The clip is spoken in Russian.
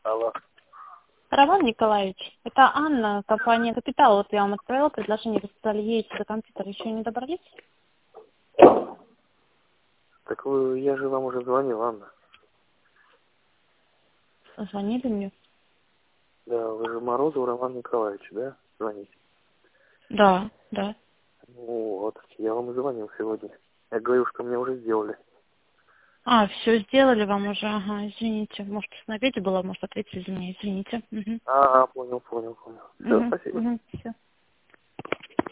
Алло. Роман Николаевич, это Анна, компания «Капитал». Вот я вам отправила предложение, вы сказали, едете до компьютера, еще не добрались? Так я же вам уже звонил, Анна. Звонили мне? Да, вы же Морозов Роман Николаевич, да? Звоните. Да, да. Ну вот, я вам и звонил сегодня. Я говорю, что мне уже сделали. А, все сделали вам уже, ага, извините. Может, на обеде была, может, ответили мне, извините. Угу. Ага, понял. Все, Угу, спасибо. угу, все.